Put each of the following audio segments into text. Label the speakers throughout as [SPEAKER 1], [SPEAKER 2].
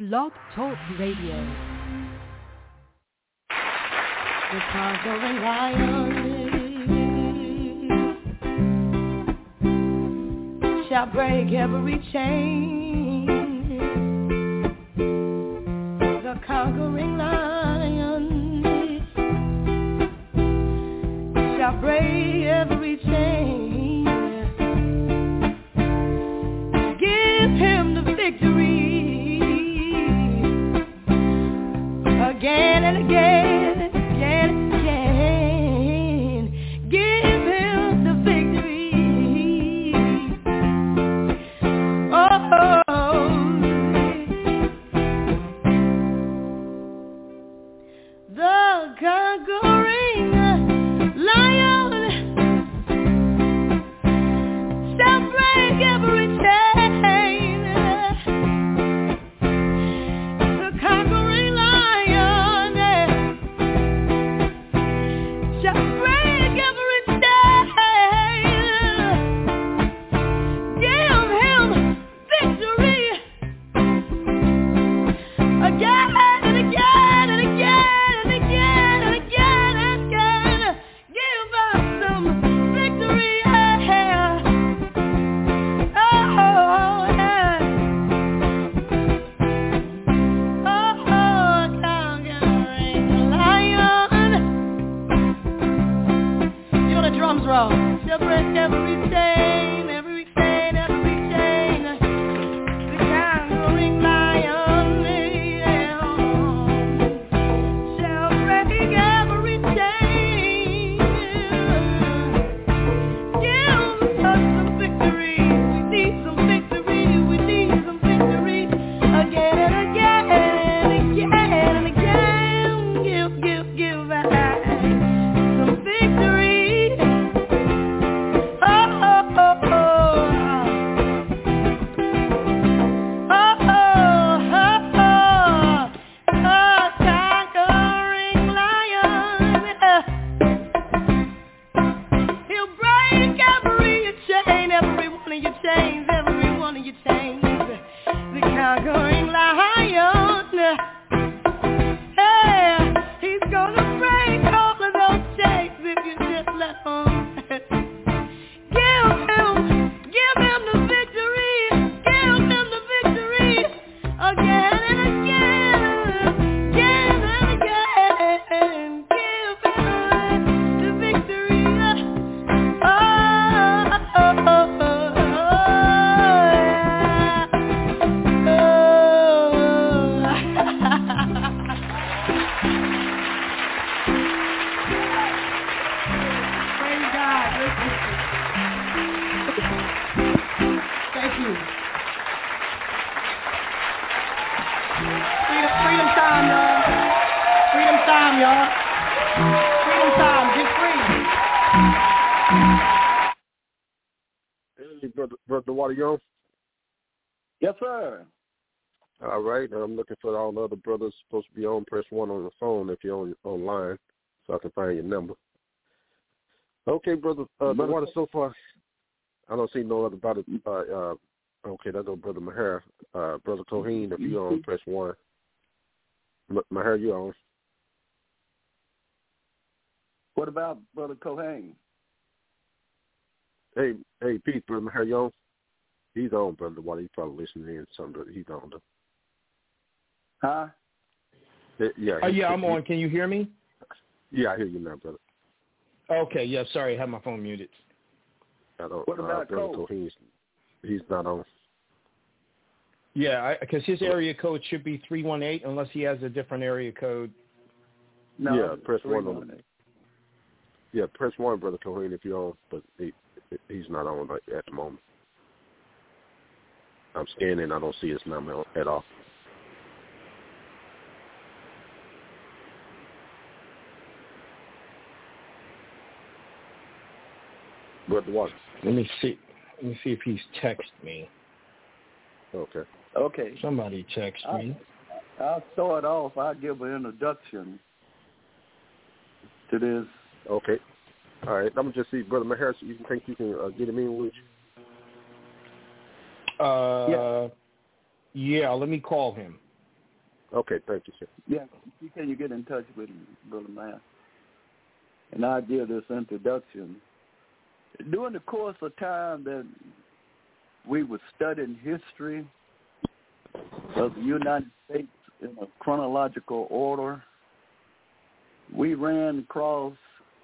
[SPEAKER 1] Blog Talk Radio.
[SPEAKER 2] The conquering lion shall break every chain. The conquering lion shall break every chain. Give him the victory again and again.
[SPEAKER 3] Yes, sir.
[SPEAKER 4] All right. I'm looking for all the other brothers supposed to be on. Press 1 on the phone if you're online so I can find your number. Okay, brother. The water so far, I don't see no other brother. Okay, that's no Brother Maher. Brother Coheen, if you're on, press 1. Maher, you on.
[SPEAKER 3] What about Brother Coheen?
[SPEAKER 4] Hey, Pete, Brother Maher, you on? He's on, Brother Water. He's probably listening in something. He's on, though.
[SPEAKER 3] Huh?
[SPEAKER 4] Yeah.
[SPEAKER 5] I'm on. Can you hear me?
[SPEAKER 4] Yeah, I hear you now, brother.
[SPEAKER 5] Okay, yeah, sorry. I had my phone muted.
[SPEAKER 3] What about Cole?
[SPEAKER 4] He's not on.
[SPEAKER 5] Yeah, because his area code should be 318 unless he has a different area code.
[SPEAKER 3] No,
[SPEAKER 4] yeah, press 1 on. Yeah, press 1, Brother Coheen, if you're on, but he's not on at the moment. I'm scanning. I don't see his number at all. Brother Watson.
[SPEAKER 5] Let me see if he's texted me.
[SPEAKER 3] Okay.
[SPEAKER 5] Somebody text me.
[SPEAKER 3] I'll start off. I'll give an introduction to this.
[SPEAKER 4] Okay. All right. I'm going to just see, Brother Maher, you think you can get him in with you?
[SPEAKER 5] Yeah, let me call him.
[SPEAKER 4] Okay, thank you, sir.
[SPEAKER 3] Yeah, can you get in touch with him, Brother Matt? And I'll give this introduction. During the course of time that we were studying history of the United States in a chronological order, we ran across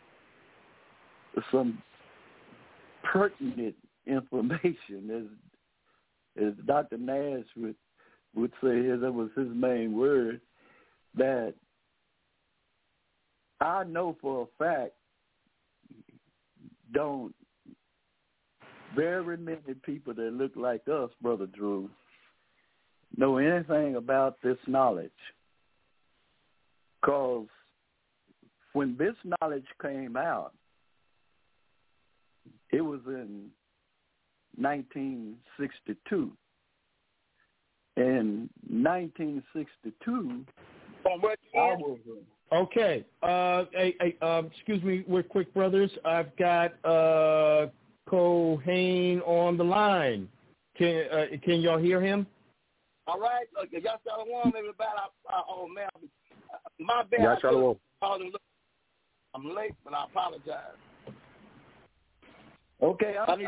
[SPEAKER 3] some pertinent information, as Dr. Nash would say, that was his main word, that I know for a fact don't very many people that look like us, Brother Drew, know anything about this knowledge. Because when this knowledge came out, it was in 1962. In 1962,
[SPEAKER 5] Okay. Excuse me, real quick, brothers. I've got Cohane on the line. Can y'all hear him?
[SPEAKER 1] All right. Okay, y'all shalom, everybody. Oh man, my bad.
[SPEAKER 4] Y'all shalom.
[SPEAKER 1] I'm late, but I apologize.
[SPEAKER 3] Okay, I'm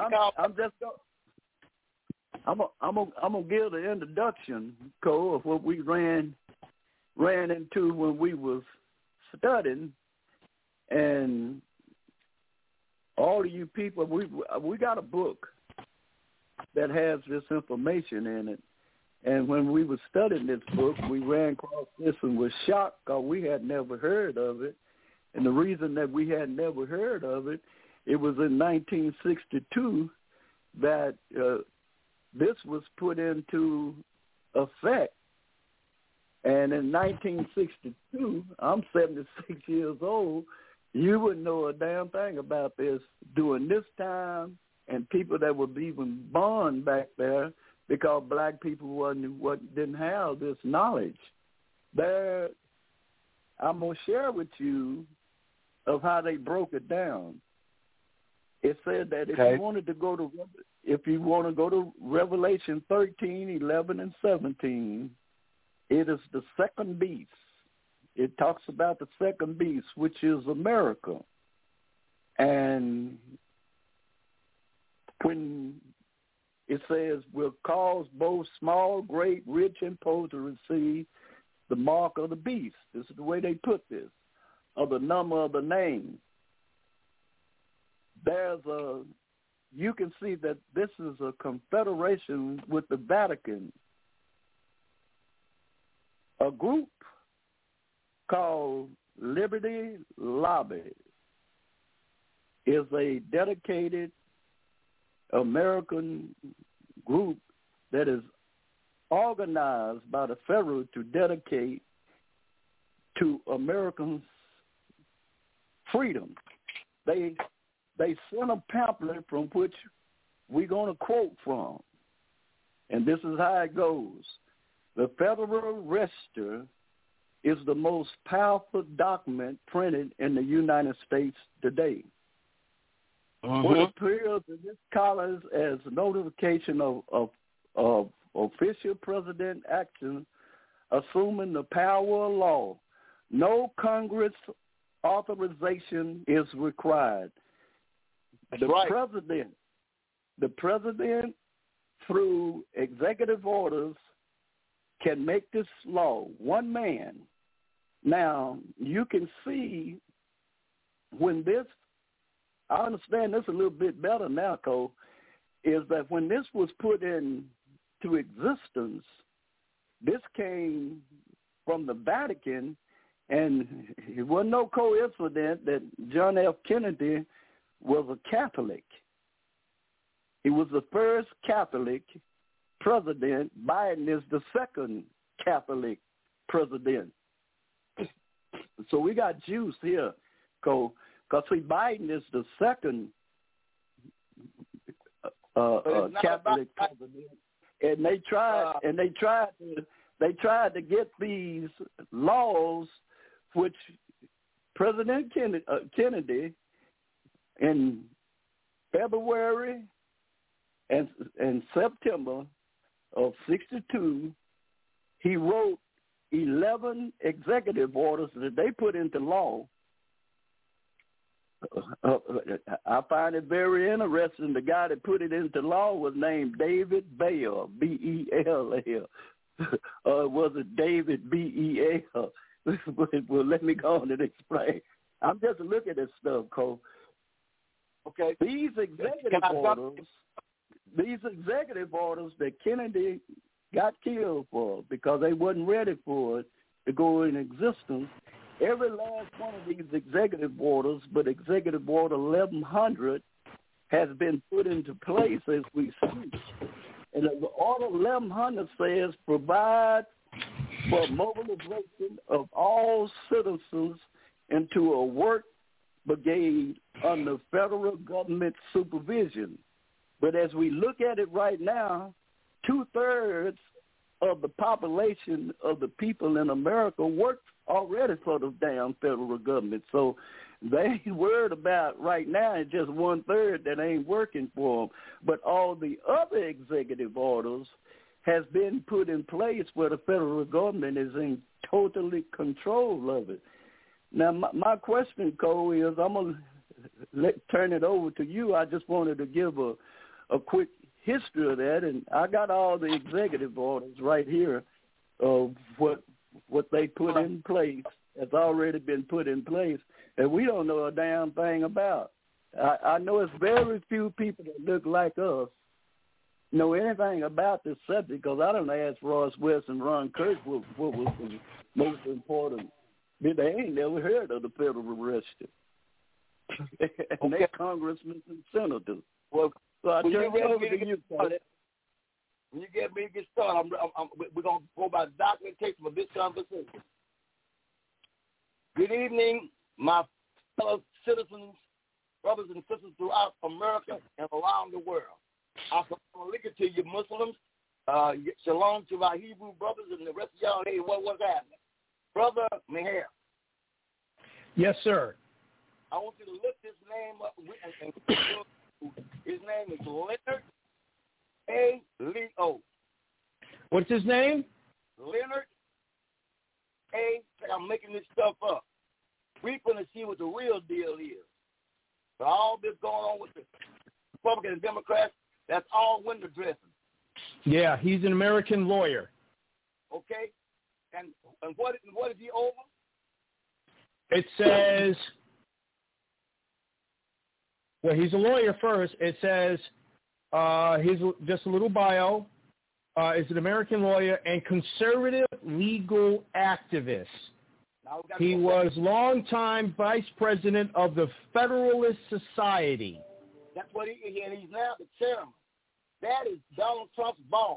[SPEAKER 3] gonna give the introduction, Cole, of what we ran into when we was studying, and all of you people, we got a book that has this information in it. And when we were studying this book, we ran across this and was shocked because we had never heard of it. And the reason that we had never heard of it, it was in 1962 that this was put into effect. And in 1962, I'm 76 years old, you wouldn't know a damn thing about this during this time, and people that were even born back there, because black people didn't have this knowledge. There, I'm going to share with you of how they broke it down. It said that if you want to go to Revelation 13, 11, and 17, it is the second beast. It talks about the second beast, which is America. And when it says, will cause both small, great, rich, and poor to receive the mark of the beast. This is the way they put this, or the number of the name. You can see that this is a confederation with the Vatican. A group called Liberty Lobby is a dedicated American group that is organized by the federal to dedicate to Americans' freedom. They sent a pamphlet from which we're going to quote from, and this is how it goes. The Federal Register is the most powerful document printed in the United States today. What appears in this column as notification of official president action assuming the power of law. No Congress authorization is required. The president, through executive orders, can make this law. One man. Now, you can see when this, I understand this a little bit better now, Cole, is that when this was put into existence, this came from the Vatican, and it wasn't no coincidence that John F. Kennedy was a Catholic. He was the first Catholic president. Biden is the second Catholic president. So we got Jews here, Cole, because Biden is the second Catholic president, and they tried to get these laws, which President Kennedy in February and September of '62, he wrote 11 executive orders that they put into law. I find it very interesting. The guy that put it into law was named David Bell, B-E-L-L. Was it David B-E-L? Well, let me go on and explain. I'm just looking at this stuff, Cole.
[SPEAKER 1] Okay.
[SPEAKER 3] These executive orders that Kennedy got killed for because they wasn't ready for it to go in existence, every last one of these executive orders, but Executive Order 1100 has been put into place as we speak. And the Order 1100 says provide for mobilization of all citizens into a work brigade under federal government supervision. But as we look at it right now, 2/3 of the population of the people in America work already for the damn federal government. So they ain't worried about right now, it's just 1/3 that ain't working for them. But all the other executive orders has been put in place where the federal government is in totally control of it. Now, my question, Cole, is I'm going to turn it over to you. I just wanted to give a quick history of that, and I got all the executive orders right here of what they put in place has already been put in place, and we don't know a damn thing about. I know it's very few people that look like us know anything about this subject because I don't ask Ross West and Ron Kirk what was the most important. They ain't never heard of the Federal Register. And they're congressmen and senators.
[SPEAKER 1] Well,
[SPEAKER 3] so I turn it over to you.
[SPEAKER 1] When you get me to get started, we're going to go by documentation of this conversation. Good evening, my fellow citizens, brothers and sisters throughout America and around the world. I'm looking to you Muslims. Shalom to our Hebrew brothers and the rest of y'all. Hey, what's happening? Brother Meher.
[SPEAKER 5] Yes, sir.
[SPEAKER 1] I want you to look this name up. His name is Leonard A. Leo.
[SPEAKER 5] What's his name?
[SPEAKER 1] Leonard A. I'm making this stuff up. We're going to see what the real deal is. So all this going on with the Republicans and Democrats, that's all window dressing.
[SPEAKER 5] Yeah, he's an American lawyer.
[SPEAKER 1] Okay? And what is he over?
[SPEAKER 5] It says, well, he's a lawyer first. It says, he's just a little bio. Is an American lawyer and conservative legal activist. He was longtime vice president of the Federalist Society.
[SPEAKER 1] That's what he is, and he's now the chairman. That is Donald Trump's boss.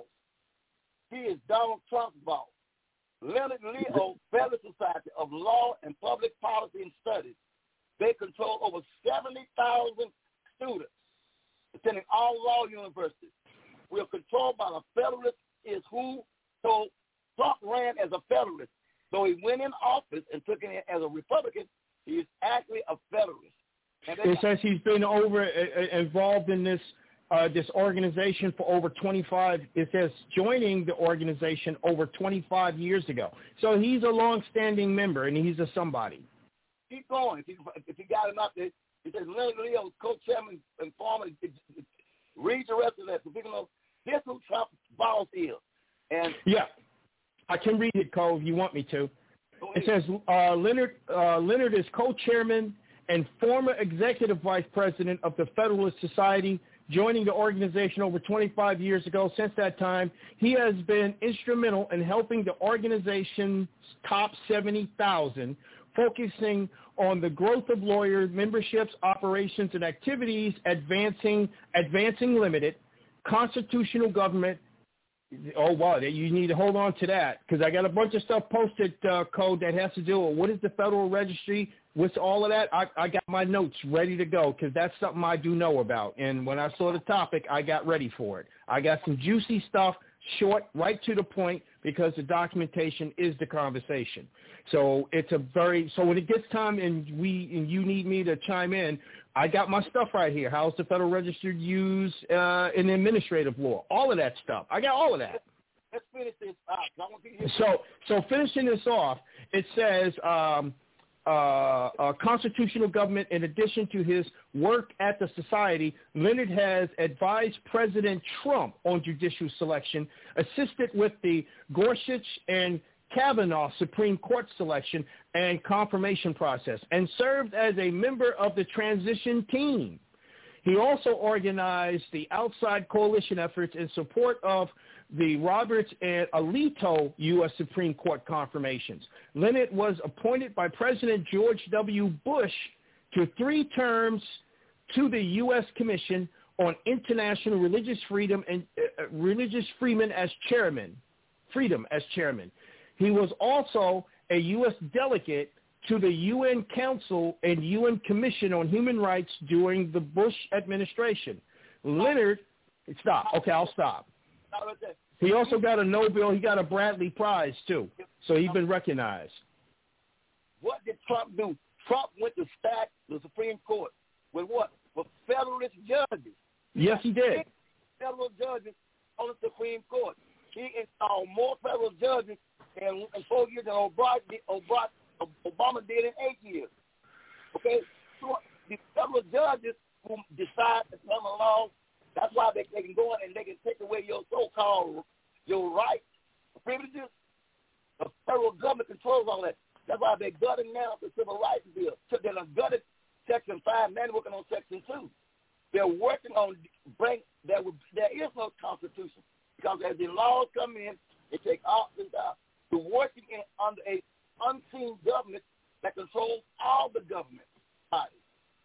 [SPEAKER 1] He is Donald Trump's boss. Leonard Leo, Federalist Society of Law and Public Policy and Studies. They control over 70,000 students attending all law universities. We are controlled by the Federalist is who. So Trump ran as a Federalist. So he went in office and took it as a Republican. He is actually a Federalist.
[SPEAKER 5] It says he's been involved in this organization for over 25. It says joining the organization over 25 years ago. So he's a long-standing member, and he's a somebody.
[SPEAKER 1] Keep going. If you got him out there, it says Leonard Leo, co-chairman and former. Read the rest of that. So people know this who Trump's boss is. And
[SPEAKER 5] yeah, I can read it, Cole, if you want me to. It says Leonard is co-chairman and former executive vice president of the Federalist Society, joining the organization over 25 years ago. Since that time, he has been instrumental in helping the organization's top 70,000, focusing on the growth of lawyer memberships, operations, and activities, advancing limited, constitutional government. Oh, wow, you need to hold on to that because I got a bunch of stuff posted, Code, that has to do with what is the Federal Registry, what's all of that. I got my notes ready to go because that's something I do know about. And when I saw the topic, I got ready for it. I got some juicy stuff, short, right to the point, because the documentation is the conversation. So so when it gets time and you need me to chime in, I got my stuff right here. How's the Federal Register used in administrative law? All of that stuff. I got all of that.
[SPEAKER 1] let's finish this out. I want to hear
[SPEAKER 5] So finishing this off, it says constitutional government. In addition to his work at the society, Leonard has advised President Trump on judicial selection, assisted with the Gorsuch and Kavanaugh Supreme Court selection and confirmation process, and served as a member of the transition team. He also organized the outside coalition efforts in support of the Roberts and Alito U.S. Supreme Court confirmations. Leonard was appointed by President George W. Bush to 3 terms to the U.S. Commission on International Religious Freedom and Religious Freedom as chairman. He was also a U.S. delegate to the UN Council and UN Commission on Human Rights during the Bush administration. Leonard, stop. Okay, I'll stop. He also got a Nobel. He got a Bradley Prize, too. So he's been recognized.
[SPEAKER 1] What did Trump do? Trump went to stack the Supreme Court with what? With federalist judges.
[SPEAKER 5] Yes, he did.
[SPEAKER 1] Federal judges on the Supreme Court. He installed more federal judges in 4 years than Obama did in 8 years. Okay? So the federal judges who decide to come along, that's why they can go in and they can take away your so-called, your rights, privileges. The federal government controls all that. That's why they're gutting now the Civil Rights Bill. So they're gutted Section 5, now they're working on Section 2. They're working on there is no Constitution. Because as the laws come in, they take options out. They're working under a unseen government that controls all the government bodies.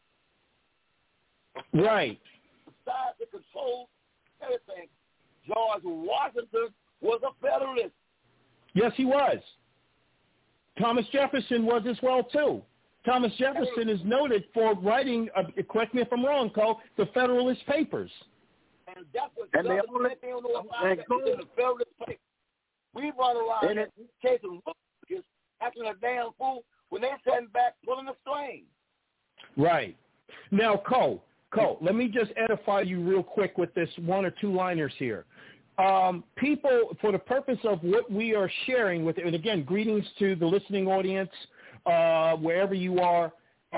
[SPEAKER 5] Right.
[SPEAKER 1] Besides, it controls everything. George Washington was a Federalist.
[SPEAKER 5] Yes, he was. Thomas Jefferson was as well, too. Thomas Jefferson is noted for writing, correct me if I'm wrong, Cole, the Federalist Papers.
[SPEAKER 1] And that's what they don't know about the Federalist Papers. We run around chasing Republicans, acting a damn fool when they're sitting back pulling the string.
[SPEAKER 5] Right. Now, Cole, let me just edify you real quick with this 1 or 2 liners here. People, for the purpose of what we are sharing with, and again, greetings to the listening audience, wherever you are.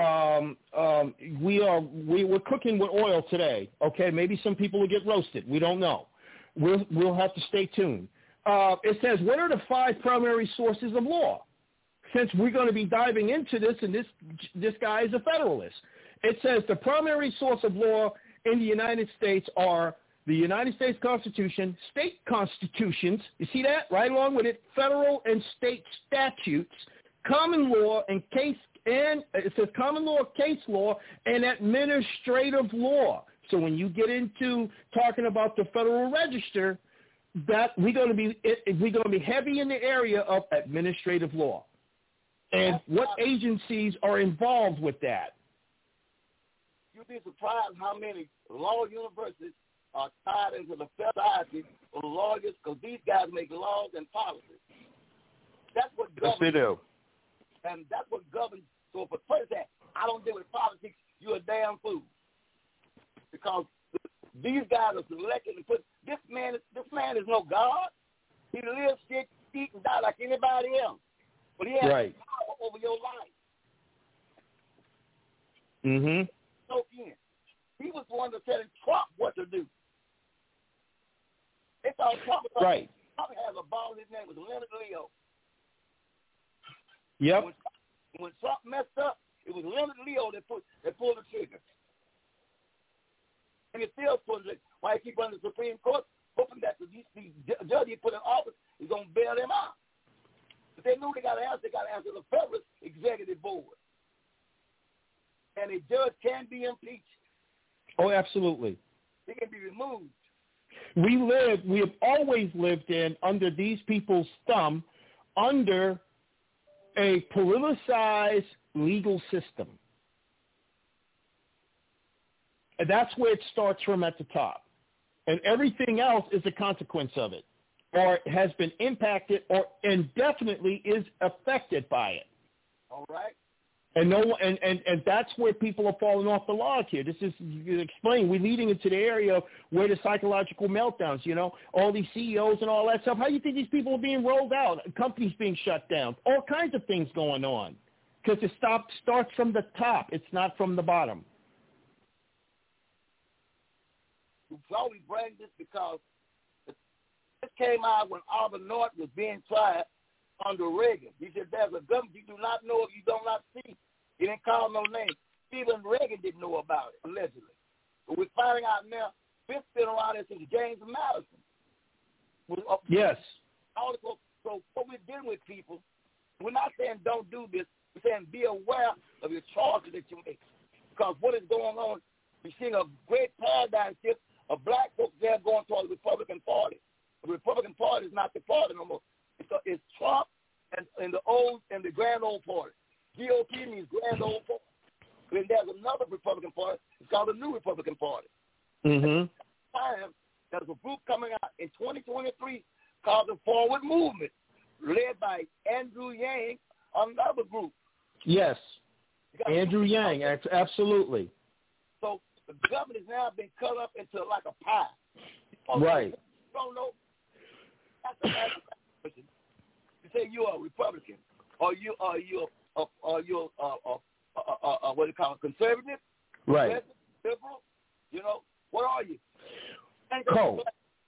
[SPEAKER 5] We're cooking with oil today. Okay, maybe some people will get roasted. We don't know. We'll have to stay tuned. It says, what are the 5 primary sources of law? Since we're going to be diving into this, and this guy is a Federalist. It says the primary source of law in the United States are the United States Constitution, state constitutions, you see that, right along with it, federal and state statutes, common law and case, and it says common law, case law, and administrative law. So when you get into talking about the Federal Register, that we're going to be heavy in the area of administrative law, and what agencies are involved with that.
[SPEAKER 1] You'd be surprised how many law universities are tied into the society of lawyers, because these guys make laws and policies. That's what governs.
[SPEAKER 4] Yes, they do.
[SPEAKER 1] And that's what governs. So if a person says, I don't deal with politics, you're a damn fool. Because these guys are selected and put, this man is no God. He lives, shit, eat, and die like anybody else. But he has power over your life.
[SPEAKER 5] Mm-hmm.
[SPEAKER 1] So in. He was the one that telling Trump what to do. They thought Trump has a ball. His name was Leonard Leo.
[SPEAKER 5] Yep.
[SPEAKER 1] When Trump messed up, it was Leonard Leo that pulled the trigger. And it's still pulling it. Why he keep on the Supreme Court, hoping that the judge he put in office is going to bail them out. But they knew they got to answer the Federalist Executive Board. And a judge can be impeached.
[SPEAKER 5] Oh, absolutely.
[SPEAKER 1] He can be removed.
[SPEAKER 5] We have always lived under these people's thumb, under a politicized legal system. And that's where it starts from at the top. And everything else is a consequence of it, or has been impacted, or indefinitely is affected by it.
[SPEAKER 1] All right.
[SPEAKER 5] And and that's where people are falling off the log here. This is explain. We're leading into the area where the psychological meltdowns, all these CEOs and all that stuff. How do you think these people are being rolled out? Companies being shut down, all kinds of things going on. Because it starts from the top. It's not from the bottom.
[SPEAKER 1] So we bring this because this came out when Auburn North was being tried under Reagan. He said, there's a government you do not know if you do not see. He didn't call no name. Even Reagan didn't know about it, allegedly. But we're finding out now, this been around there since James Madison.
[SPEAKER 5] Yes.
[SPEAKER 1] So what we're dealing with, people, we're not saying don't do this. We're saying be aware of your choices that you make. Because what is going on, we're seeing a great paradigm shift of black folks there going toward the Republican Party. The Republican Party is not the party no more. It's Trump and the Grand Old Party. GOP means Grand Old Party. Then there's another Republican Party. It's called the New Republican Party.
[SPEAKER 5] Mm-hmm.
[SPEAKER 1] There's a group coming out in 2023 called the Forward Movement, led by Andrew Yang, another group.
[SPEAKER 5] Yes, Andrew Yang, absolutely.
[SPEAKER 1] So the government is now being cut up into like a pie.
[SPEAKER 5] Right.
[SPEAKER 1] You don't know. That's a question. You say you're a Republican, or you're what do you call it, conservative,
[SPEAKER 5] right?
[SPEAKER 1] Liberal, what are you?
[SPEAKER 5] Cold.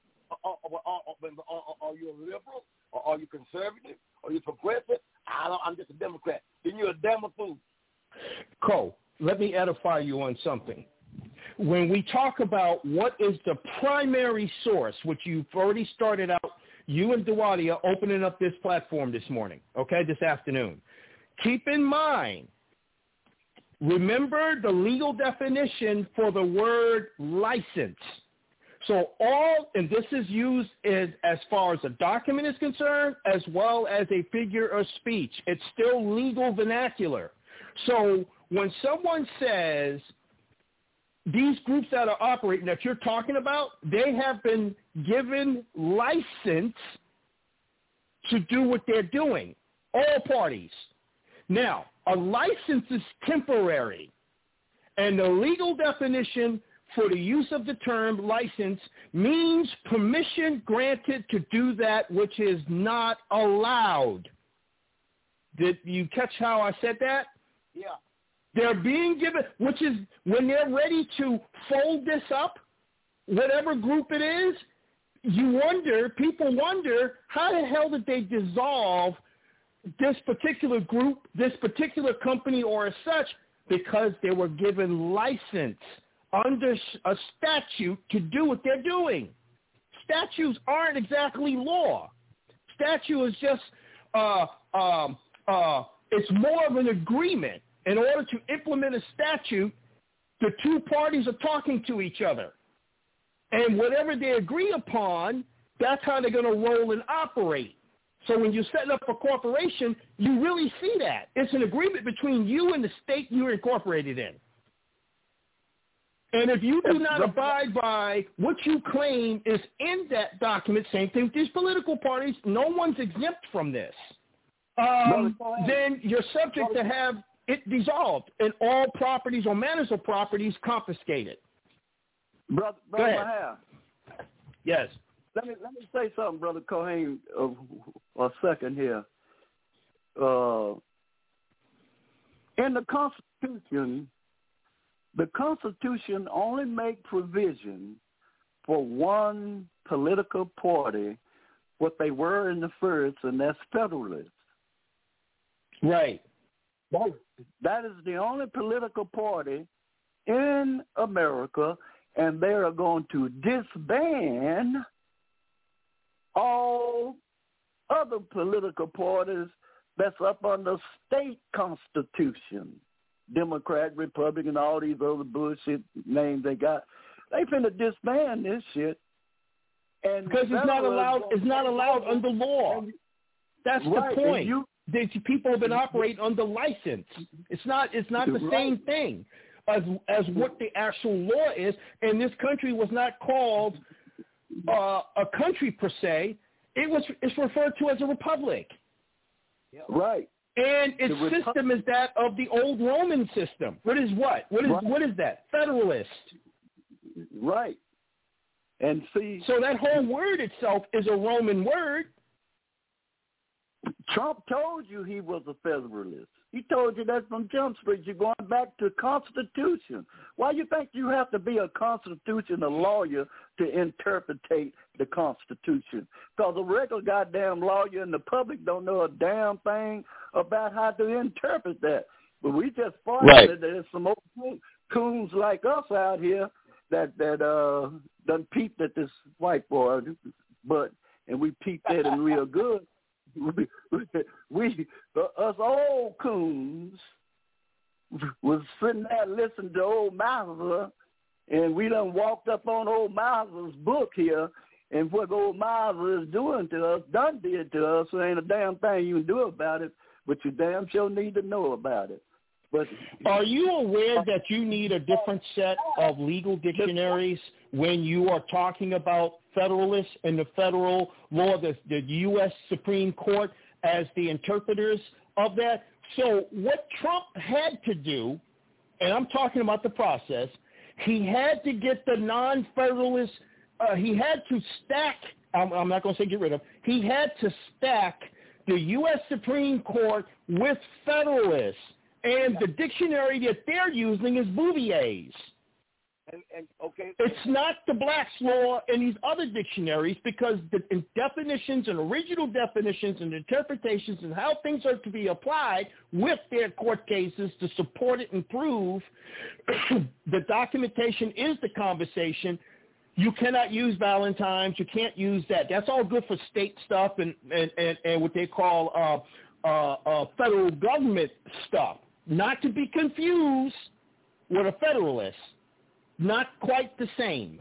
[SPEAKER 1] Are you a liberal, or are you conservative, or are you progressive? I'm just a Democrat. Then you're a Democrat.
[SPEAKER 5] Cole, let me edify you on something. When we talk about what is the primary source, which you've already started out, you and Duwadia opening up this platform this morning, this afternoon. Keep in mind, remember the legal definition for the word license. So and this is used as far as a document is concerned, as well as a figure of speech. It's still legal vernacular. So when someone says these groups that are operating that you're talking about, they have been given license to do what they're doing, all parties. Now, a license is temporary, and the legal definition for the use of the term license means permission granted to do that which is not allowed. Did you catch how I said that?
[SPEAKER 1] Yeah.
[SPEAKER 5] They're being given, which is when they're ready to fold this up, whatever group it is, people wonder, how the hell did they dissolve this particular group, this particular company or as such? Because they were given license under a statute to do what they're doing. Statutes aren't exactly law. Statute is just, it's more of an agreement. In order to implement a statute, the two parties are talking to each other. And whatever they agree upon, that's how they're going to roll and operate. So when you're setting up a corporation, you really see that. It's an agreement between you and the state you're incorporated in. And if you do not abide by what you claim is in that document, same thing with these political parties, no one's exempt from this. Then you're subject to have it dissolved and all properties or manners of properties confiscated.
[SPEAKER 3] Brother Maher.
[SPEAKER 5] Yes.
[SPEAKER 3] Let me say something, Brother Cohen, a second here. In the Constitution only make provision for one political party, what they were in the first, and that's Federalists.
[SPEAKER 5] Right.
[SPEAKER 3] That is the only political party in America, and they are going to disband all other political parties that's up under state constitution. Democrat, Republican, all these other bullshit names they got. They finna disband this shit. And
[SPEAKER 5] because it's not allowed under law. That's
[SPEAKER 3] right,
[SPEAKER 5] the point. These people have been operating under license. It's not the same thing as what the actual law is. And this country was not called a country per se. It's referred to as a republic.
[SPEAKER 3] Right.
[SPEAKER 5] And its system is that of the old Roman system. What is what? What is that? Federalist.
[SPEAKER 3] Right. And see,
[SPEAKER 5] so that whole word itself is a Roman word.
[SPEAKER 3] Trump told you he was a Federalist. He told you that from Jump Street. You're going back to Constitution. Why you think you have to be a constitutional lawyer to interpretate the Constitution? Because a regular goddamn lawyer and the public don't know a damn thing about how to interpret that. But we just fortunate that there's some old coons like us out here that done peeped at this white boy, and we peeped at him real good. We us old coons was sitting there listening to old Mauser, and we done walked up on old Mauser's book here, and what old Mauser is doing to us, done did to us, so ain't a damn thing you can do about it, but you damn sure need to know about it. But
[SPEAKER 5] are you aware that you need a different set of legal dictionaries when you are talking about Federalists and the federal law, the U.S. Supreme Court as the interpreters of that? So what Trump had to do, and I'm talking about the process, he had to get the non-Federalists, he had to stack, I'm not going to say get rid of, he had to stack the U.S. Supreme Court with Federalists. And the dictionary that they're using is Bouvier's.
[SPEAKER 1] And okay.
[SPEAKER 5] It's not the Black's Law and these other dictionaries, because the definitions and original definitions and interpretations and how things are to be applied with their court cases to support it and prove the documentation is the conversation. You cannot use Valentine's. You can't use that. That's all good for state stuff and what they call federal government stuff. Not to be confused with a Federalist. Not quite the same.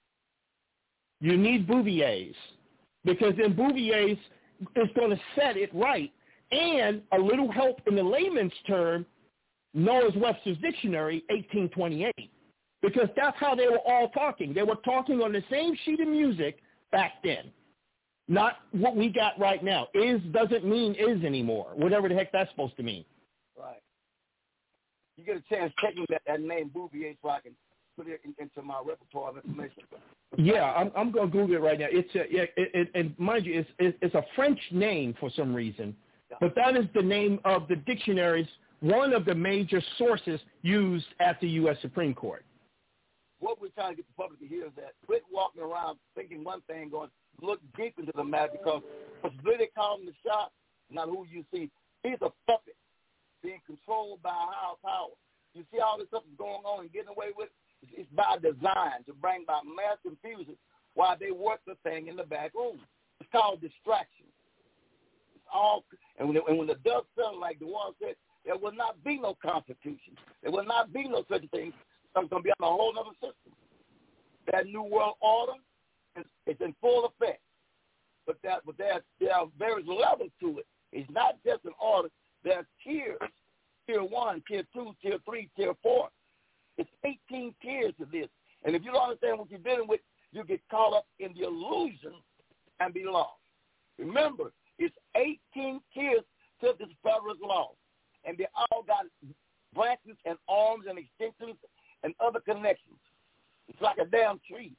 [SPEAKER 5] You need Bouvier's, because then Bouvier's is going to set it right. And a little help in the layman's term, Noah's Webster's Dictionary, 1828, because that's how they were all talking. They were talking on the same sheet of music back then. Not what we got right now. Is doesn't mean is anymore, whatever the heck that's supposed to mean.
[SPEAKER 1] Right. You get a chance checking that name Bouvier so I can put it into my repertoire of information.
[SPEAKER 5] Yeah, I'm going to Google it right now. It's and mind you, it's a French name for some reason, but that is the name of the dictionaries, one of the major sources used at the U.S. Supreme Court.
[SPEAKER 1] What we're trying to get the public to hear is that quit walking around thinking one thing, going look deep into the matter, because what's really calling the shot, not who you see. He's a puppet being controlled by a higher power. You see all this stuff is going on and getting away with it? It's by design to bring about mass confusion while they work the thing in the back room. It's called distraction. It's all, and when the dust settled, like the one said, there will not be no constitution. There will not be no such thing. It's going to be on a whole other system. That New World Order, it's in full effect. But there are various levels to it. It's not just an order. There are tiers, tier 1, tier 2, tier 3, tier 4. It's 18 tiers to this. And if you don't understand what you're dealing with, you get caught up in the illusion and be lost. Remember, it's 18 tiers to this Federalist law. And they all got branches and arms and extensions and other connections. It's like a damn tree.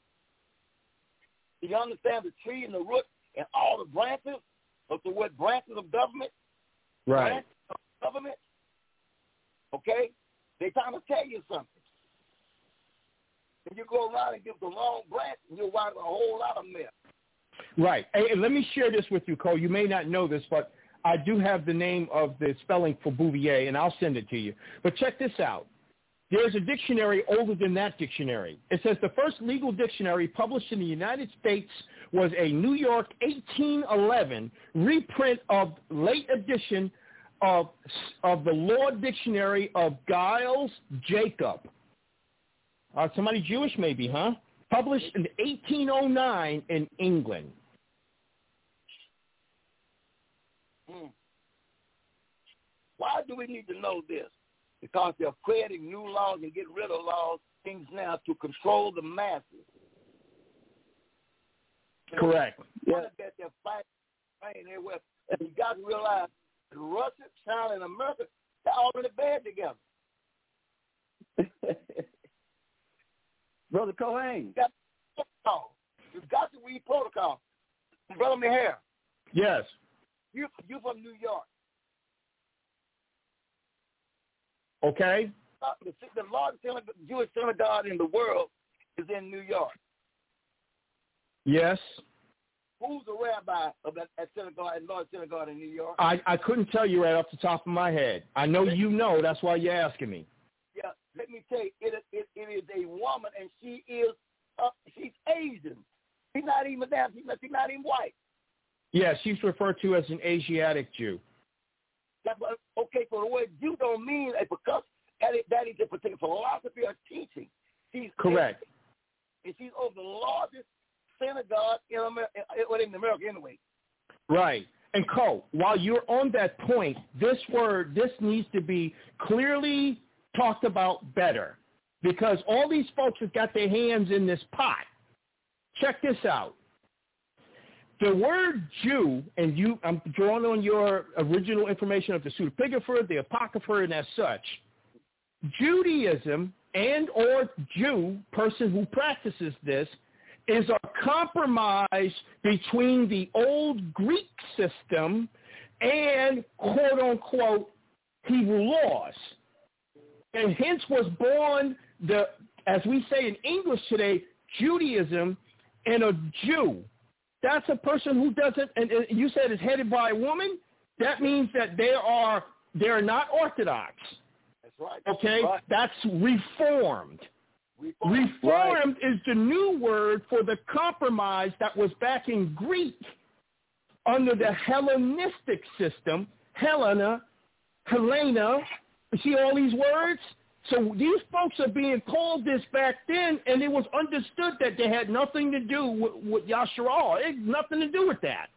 [SPEAKER 1] Do you understand the tree and the root and all the branches of the word branches of government?
[SPEAKER 5] Right.
[SPEAKER 1] Branches of government. Okay? They're trying to tell you something. If you go around and give the wrong branch, you'll wind up a whole lot of mess.
[SPEAKER 5] Right. Hey, let me share this with you, Cole. You may not know this, but I do have the name of the spelling for Bouvier, and I'll send it to you. But check this out. There's a dictionary older than that dictionary. It says the first legal dictionary published in the United States was a New York 1811 reprint of late edition of the Law Dictionary of Giles Jacob. Somebody Jewish maybe, huh? Published in 1809 in England.
[SPEAKER 1] Why do we need to know this? Because they're creating new laws and getting rid of laws, things now to control the masses.
[SPEAKER 5] Correct.
[SPEAKER 1] That they're fighting everywhere. And you got to realize Russia, China, and America, they're all in the bed together.
[SPEAKER 3] Brother Cohen.
[SPEAKER 1] You've got to read protocol. Brother Meher.
[SPEAKER 5] Yes.
[SPEAKER 1] You from New York.
[SPEAKER 5] Okay.
[SPEAKER 1] The largest Jewish synagogue in the world is in New York.
[SPEAKER 5] Yes.
[SPEAKER 1] Who's the rabbi of that synagogue, large synagogue in New York?
[SPEAKER 5] I couldn't tell you right off the top of my head. I know you know. That's why you're asking me.
[SPEAKER 1] Yeah, let me tell you, it is a woman, and she's Asian. She's not even that. She's not even white.
[SPEAKER 5] Yeah, she's referred to as an Asiatic Jew.
[SPEAKER 1] Okay, so the word Jew don't mean a because that is a particular philosophy or teaching. She's
[SPEAKER 5] correct.
[SPEAKER 1] Asian, and she's over the largest synagogue in America anyway.
[SPEAKER 5] Right. And Cole, while you're on that point, this needs to be clearly talked about better, because all these folks have got their hands in this pot. Check this out. The word Jew, and I'm drawing on your original information of the Pseudepigrapha, the Apocrypha, and as such, Judaism and or Jew, person who practices this, is a compromise between the old Greek system and quote-unquote Hebrew laws. And hence was born as we say in English today, Judaism, and a Jew. That's a person who doesn't, and you said is headed by a woman. That means that they're not Orthodox.
[SPEAKER 1] That's right.
[SPEAKER 5] Okay?
[SPEAKER 1] Right.
[SPEAKER 5] That's Reformed. Reformed is the new word for the compromise that was back in Greek under the Hellenistic system. Helena. You see all these words? So these folks are being called this back then, and it was understood that they had nothing to do with Yasharal. It had nothing to do with that.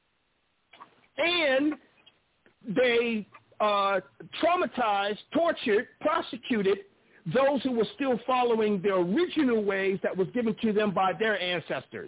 [SPEAKER 5] And they traumatized, tortured, prosecuted those who were still following the original ways that was given to them by their ancestors.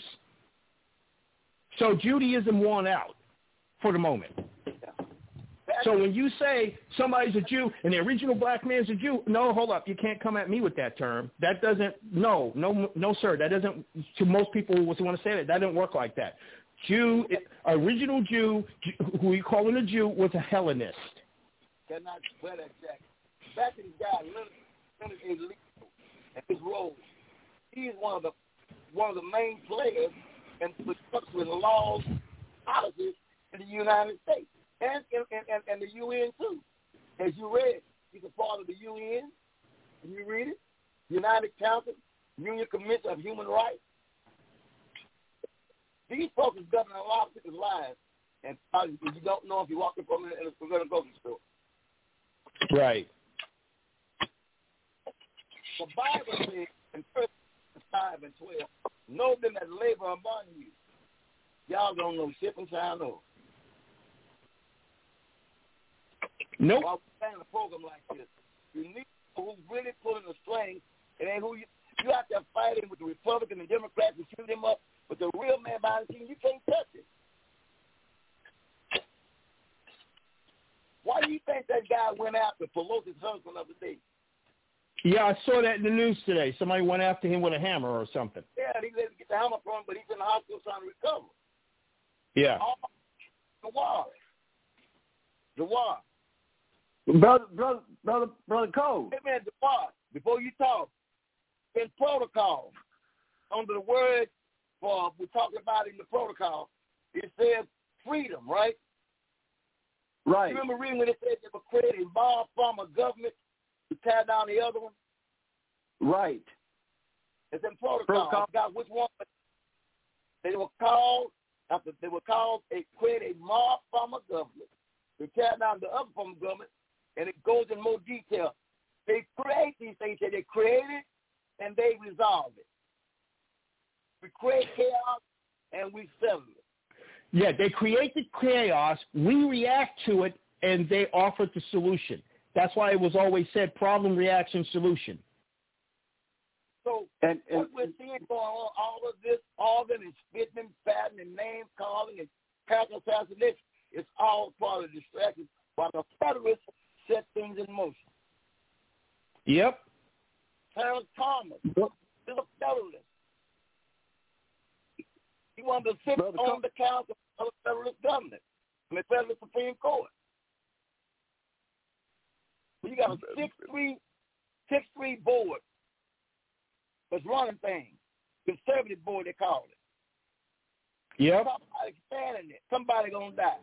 [SPEAKER 5] So Judaism won out for the moment. So when you say somebody's a Jew and the original black man's a Jew, no, hold up. You can't come at me with that term. That doesn't, no, sir. That doesn't, to most people who want to say that doesn't work like that. Jew, original Jew, who we call a Jew, was a Hellenist.
[SPEAKER 1] Cannot swear that, Jack. Back in the guy, Leonard A. and his role, he's one of the main players in the structural laws, policies in the United States. And the UN, too. As you read, he's a part of the UN. Can you read it? United Council, Union Commission of Human Rights. These folks are governing a lot of people's lives. And you don't know if you're walking from it in a grocery store.
[SPEAKER 5] Right.
[SPEAKER 1] The Bible says in 1 5 and 12, know them that labor among you. Y'all don't know shit from child over.
[SPEAKER 5] Nope.
[SPEAKER 1] While we're playing a program like this, you need people who's really pulling the strings. It ain't who you have to fight him with the Republicans and Democrats and shoot him up, but the real man behind the scene, you can't touch it. Why do you think that guy went after Pelosi's husband the other day? Yeah,
[SPEAKER 5] I saw that in the news today. Somebody went after him with a hammer or something.
[SPEAKER 1] Yeah, he let him get the hammer from him, but he's in the hospital trying to recover.
[SPEAKER 5] Yeah.
[SPEAKER 1] The war.
[SPEAKER 3] Brother Cole.
[SPEAKER 1] Hey, man, DeWar, before you talk, in protocol, under the word for we're talking about in the protocol, it says freedom, right?
[SPEAKER 3] Right.
[SPEAKER 1] You remember reading when it said they were creating mob from a government to tear down the other one?
[SPEAKER 3] Right.
[SPEAKER 1] It's in protocol. I forgot which one. They were called they create a mob from a government to tear down the other from a government, and it goes in more detail. They create these things, they create it, and they resolve it. We create chaos, and we settle it.
[SPEAKER 5] Yeah, they create the chaos, we react to it, and they offer the solution. That's why it was always said problem, reaction, solution.
[SPEAKER 1] So what we're seeing going on, all of this, all of them is spitting and fatting and name calling and character assassination, It's all part of the distraction while the Federalists set things in motion.
[SPEAKER 5] Yep.
[SPEAKER 1] Clarence Thomas is a Federalist. He wanted to sit on the council of the Federalist government, in the Federal Supreme Court. You got a 6-3 board that's running things. Conservative board, they call it.
[SPEAKER 5] Yep.
[SPEAKER 1] Somebody expanding it. Somebody gonna die.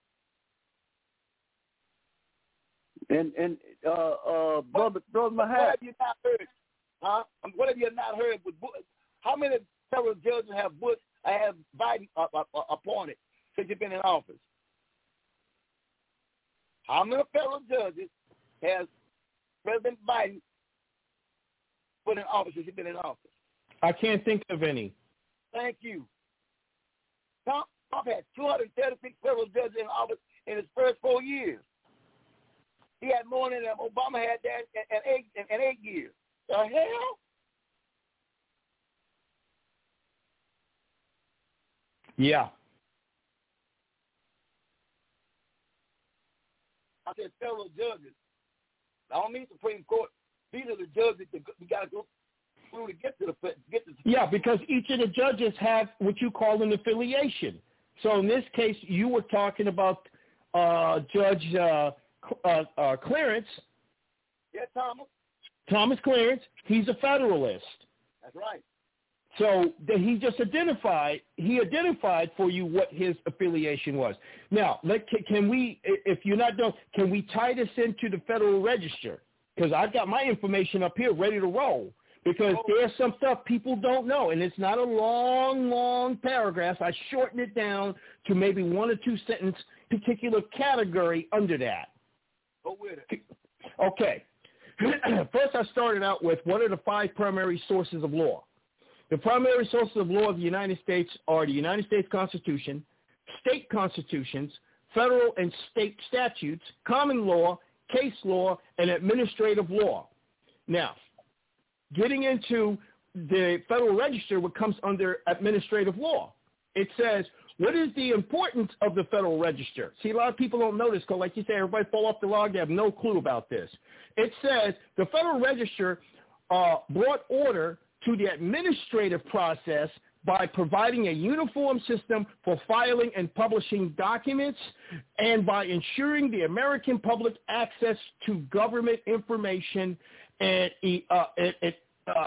[SPEAKER 3] And brother Mahat.
[SPEAKER 1] What have you not heard? Huh? What have you not heard with Bush? How many federal judges have Biden appointed since he's been in office? How many federal judges has President Biden put in office since he's been in office?
[SPEAKER 5] I can't think of any.
[SPEAKER 1] Thank you. Trump had 236 federal judges in office in his first 4 years. He had more than Obama had that in 8 years. The hell?
[SPEAKER 5] Yeah.
[SPEAKER 1] I said federal judges. I don't mean Supreme Court. These are the judges that we got to go through to get to the.
[SPEAKER 5] Yeah, because each of the judges have what you call an affiliation. So in this case, you were talking about Judge Clarence.
[SPEAKER 1] Yeah, Thomas.
[SPEAKER 5] Thomas Clarence. He's a Federalist.
[SPEAKER 1] That's right.
[SPEAKER 5] So he just identified for you what his affiliation was. Now, can we, if you're not done, can we tie this into the Federal Register? Because I've got my information up here ready to roll. Because there's some stuff people don't know, and it's not a long, long paragraph. I shortened it down to maybe 1 or 2 sentence particular category under that.
[SPEAKER 1] Go with it.
[SPEAKER 5] Okay. First, I started out with what are the 5 primary sources of law? The primary sources of law of the United States are the United States Constitution, state constitutions, federal and state statutes, common law, case law, and administrative law. Now, getting into the Federal Register, what comes under administrative law, it says, what is the importance of the Federal Register? See, a lot of people don't know this because, like you say, everybody fall off the log. They have no clue about this. It says the Federal Register brought order to the administrative process by providing a uniform system for filing and publishing documents and by ensuring the American public access to government information and it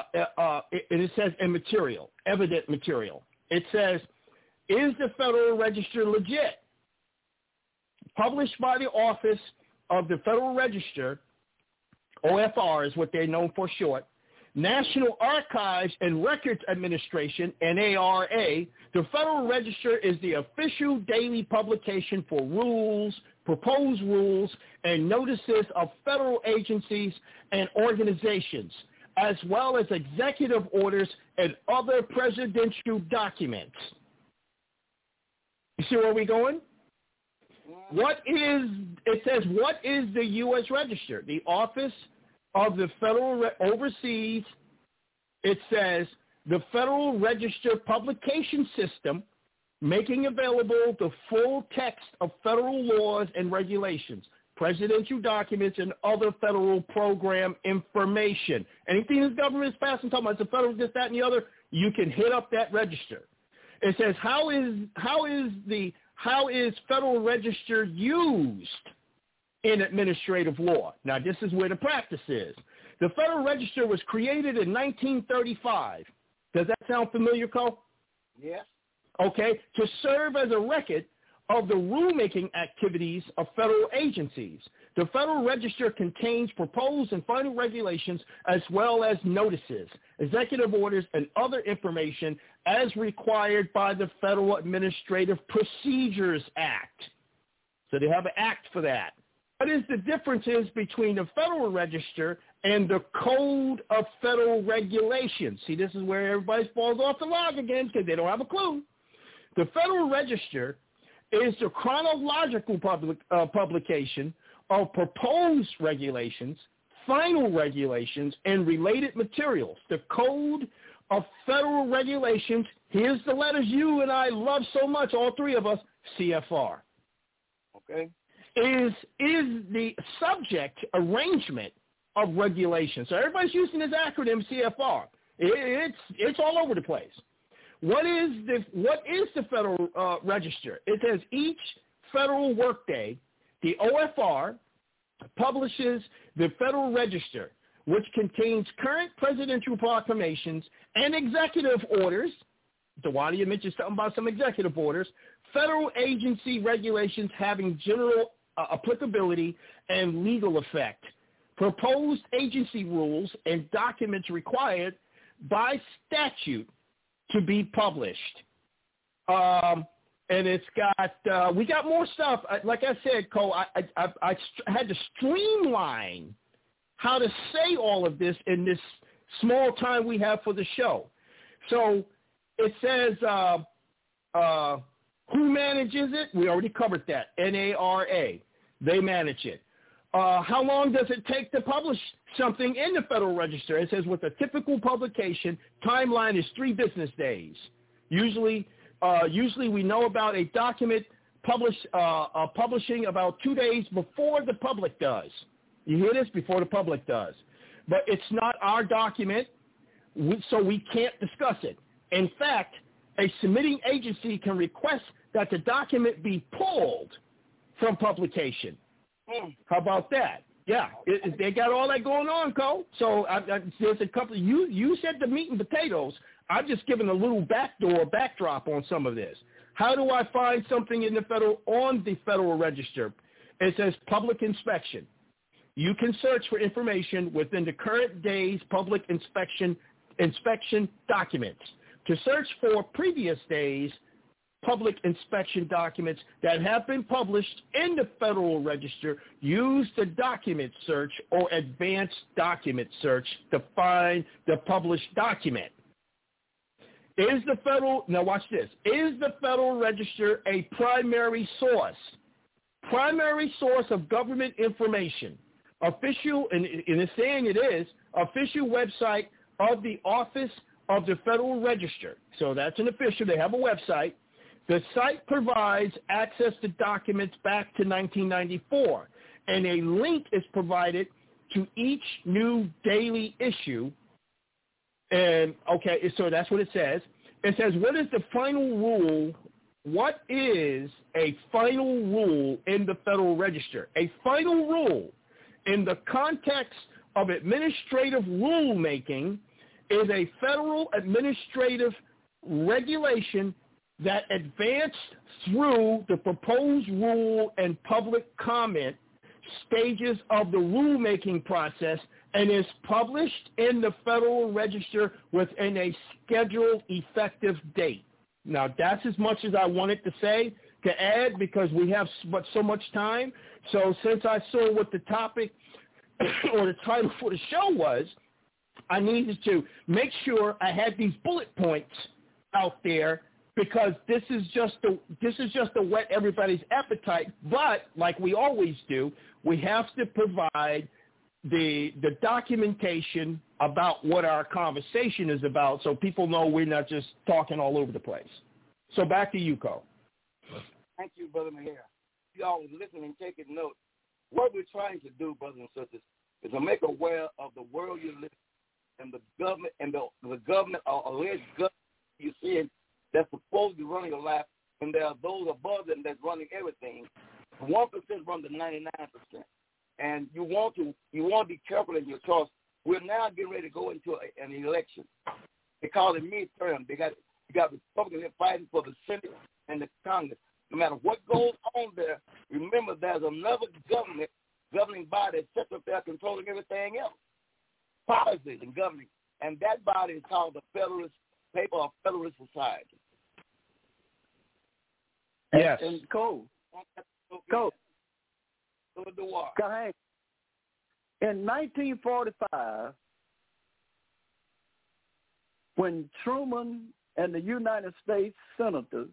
[SPEAKER 5] says evident material. It says, is the Federal Register legit? Published by the Office of the Federal Register, OFR is what they're known for short, National Archives and Records Administration, NARA, the Federal Register is the official daily publication for rules, proposed rules, and notices of federal agencies and organizations, as well as executive orders and other presidential documents. You see where we're going? It says, what is the U.S. Register? The Office of the Federal oversees, it says, the Federal Register publication system, making available the full text of federal laws and regulations, presidential documents, and other federal program information. Anything this government is passing, talking about the federal, this, that, and the other, you can hit up that register. It says, how is Federal Register used in administrative law? Now, this is where the practice is. The Federal Register was created in 1935. Does that sound familiar, Cole?
[SPEAKER 1] Yes.
[SPEAKER 5] Okay, to serve as a record of the rulemaking activities of federal agencies. The Federal Register contains proposed and final regulations as well as notices, executive orders, and other information as required by the Federal Administrative Procedures Act. So they have an act for that. What is the differences between the Federal Register and the Code of Federal Regulations? See, this is where everybody falls off the log again because they don't have a clue. The Federal Register is the chronological publication of proposed regulations, final regulations, and related materials. The Code of Federal Regulations, here's the letters you and I love so much, all 3 of us, CFR.
[SPEAKER 1] Okay.
[SPEAKER 5] is the subject arrangement of regulation. So everybody's using this acronym CFR. It's all over the place. What is the Federal Register? It says each federal workday, the OFR publishes the Federal Register, which contains current presidential proclamations and executive orders. Dewada, you mentioned something about some executive orders, federal agency regulations having general applicability and legal effect, proposed agency rules and documents required by statute to be published. And it's got, we got more stuff. Like I said, Cole, I had to streamline how to say all of this in this small time we have for the show. So it says who manages it? We already covered that, NARA. They manage it. How long does it take to publish something in the Federal Register? It says with a typical publication, timeline is 3 business days. Usually we know about a document publishing about 2 days before the public does. You hear this? Before the public does. But it's not our document, so we can't discuss it. In fact, a submitting agency can request that the document be pulled from publication. How about that? Yeah, they got all that going on, Cole. So there's a couple. You said the meat and potatoes. I'm just giving a little backdrop on some of this. How do I find something on the Federal Register? It says public inspection. You can search for information within the current day's public inspection documents. To search for previous days' public inspection documents that have been published in the Federal Register, use the document search or advanced document search to find the published document. Now watch this. Is the Federal Register a primary source? Primary source of government information. Official, and it's saying it is, official website of the Office of the Federal Register. So that's an official. They have a website. The site provides access to documents back to 1994, and a link is provided to each new daily issue. And, okay, so that's what it says. It says, what is the final rule? What is a final rule in the Federal Register? A final rule in the context of administrative rulemaking is a federal administrative regulation that advanced through the proposed rule and public comment stages of the rulemaking process and is published in the Federal Register within a scheduled effective date. Now, that's as much as I wanted to say to add because we have so much time. So since I saw what the topic or the title for the show was, I needed to make sure I had these bullet points out there because this is just to whet everybody's appetite. But like we always do, we have to provide the documentation about what our conversation is about so people know we're not just talking all over the place. So back to you, Cole.
[SPEAKER 1] Thank you, Brother Maher. You all listening and taking notes. What we're trying to do, brothers and sisters, is to make aware of the world you live in and the government and the government or alleged government you see that's supposed to be running your life, and there are those above them that's running everything. 1% run the 99%. And you want to be careful in your choice. We're now getting ready to go into an election. They call it midterm. You got Republicans fighting for the Senate and the Congress. No matter what goes on there, remember there's another governing body that sits up there controlling everything else, policies and governing. And that body is called the Federalist Paper or Federalist Society.
[SPEAKER 5] Yes.
[SPEAKER 3] And Cole. Go ahead. In 1945, when Truman and the United States senators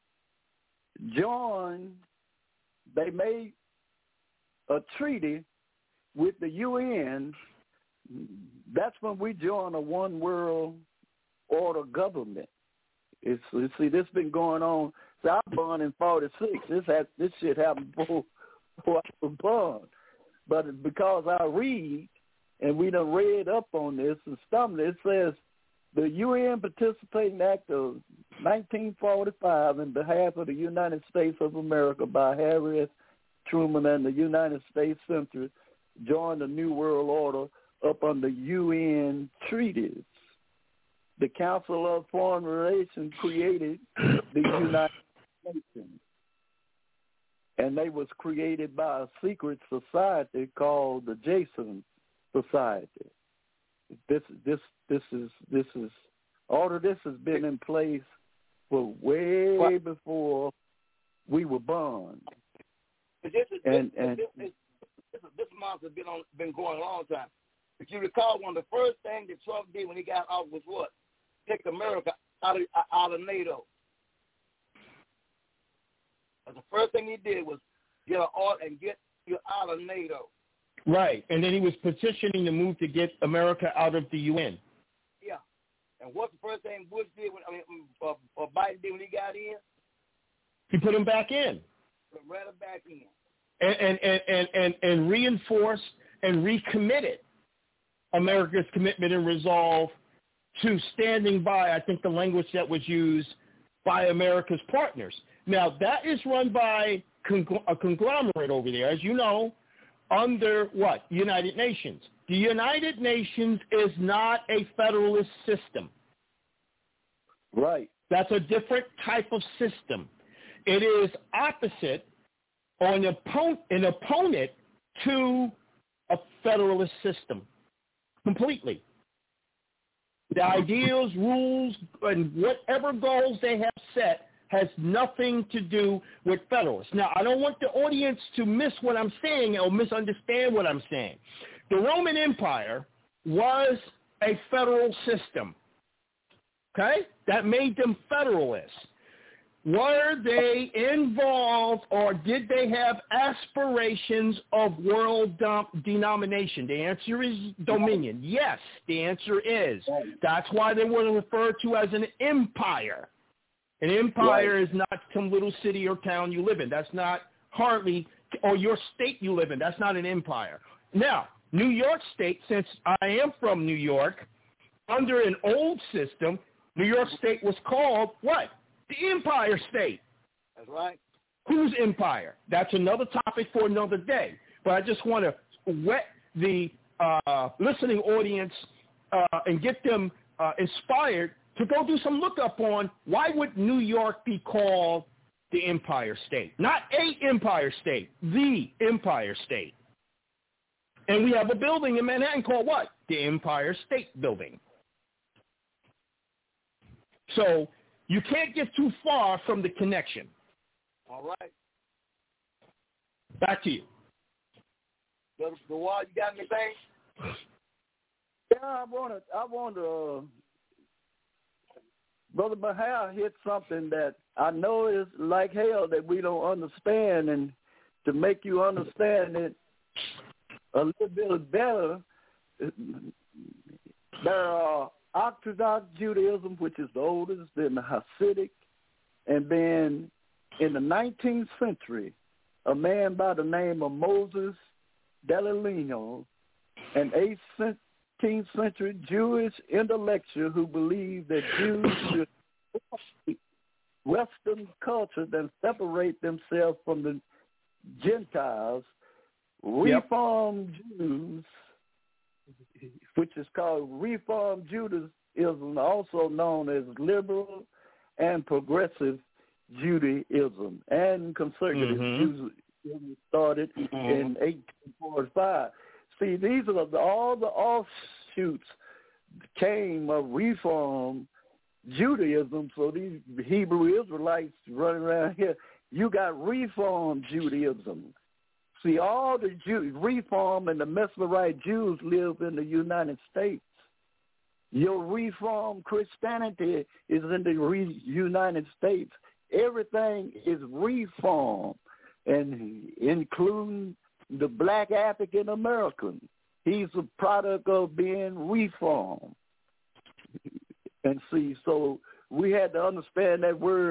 [SPEAKER 3] joined, they made a treaty with the UN. That's when we joined a one world order government. This has been going on So I was born in 46. This shit happened before I was born. But because I read, and we done read up on this and stumbled, it says the UN Participating Act of 1945 in behalf of the United States of America by Harry S. Truman and the United States Center joined the New World Order up under UN treaties. The Council of Foreign Relations created the United Nations, and they was created by a secret society called the Jason Society. This is all of this has been in place for way before we were born.
[SPEAKER 1] This month has been going a long time. If you recall, one of the first things that Trump did when he got off was what? Take America out of NATO. But the first thing he did was get you out of NATO.
[SPEAKER 5] Right, and then he was petitioning the move to get America out of the UN.
[SPEAKER 1] Yeah, and what's the first thing Bush did or Biden did when he got in?
[SPEAKER 5] He put him back in.
[SPEAKER 1] Put him right back in.
[SPEAKER 5] And reinforced and recommitted America's commitment and resolve to standing by, I think the language that was used, by America's partners. Now, that is run by a conglomerate over there, as you know, under what? United Nations. The United Nations is not a federalist system.
[SPEAKER 3] Right.
[SPEAKER 5] That's a different type of system. It is opposite or an opponent to a federalist system completely. The ideals, rules, and whatever goals they have set has nothing to do with federalists. Now, I don't want the audience to miss what I'm saying or misunderstand what I'm saying. The Roman Empire was a federal system, okay? That made them federalists. Were they involved or did they have aspirations of world denomination? The answer is dominion. Yes, the answer is. That's why they were referred to as an empire. An empire is not some little city or town you live in. That's not hardly, or your state you live in. That's not an empire. Now, New York State, since I am from New York, under an old system, New York State was called what? The Empire State.
[SPEAKER 1] That's right.
[SPEAKER 5] Whose empire? That's another topic for another day. But I just want to whet the listening audience and get them inspired to go do some lookup on why would New York be called the Empire State? Not a Empire State, the Empire State. And we have a building in Manhattan called what? The Empire State Building. So you can't get too far from the connection.
[SPEAKER 1] All right.
[SPEAKER 5] Back to you.
[SPEAKER 1] Brother Wall, you got anything?
[SPEAKER 3] Yeah, I want to Brother Mahal hit something that I know is like hell that we don't understand, and to make you understand it a little bit better, there are Orthodox Judaism, which is the oldest, then the Hasidic, and then in the 19th century, a man by the name of Moses Delilino, an 18th century Jewish intellectual who believed that Jews should Western culture and separate themselves from the Gentiles, Reformed Jews, which is called Reformed Judaism, also known as liberal and progressive Judaism, and conservative Judaism started in 1845. See, these are all the offshoots came of Reform Judaism. So these Hebrew Israelites running around here, you got Reform Judaism. See, all the Reform and the Masorite Jews live in the United States. Your Reform Christianity is in the United States. Everything is Reform, and including the Black African American. He's a product of being Reformed. And see, so we had to understand that word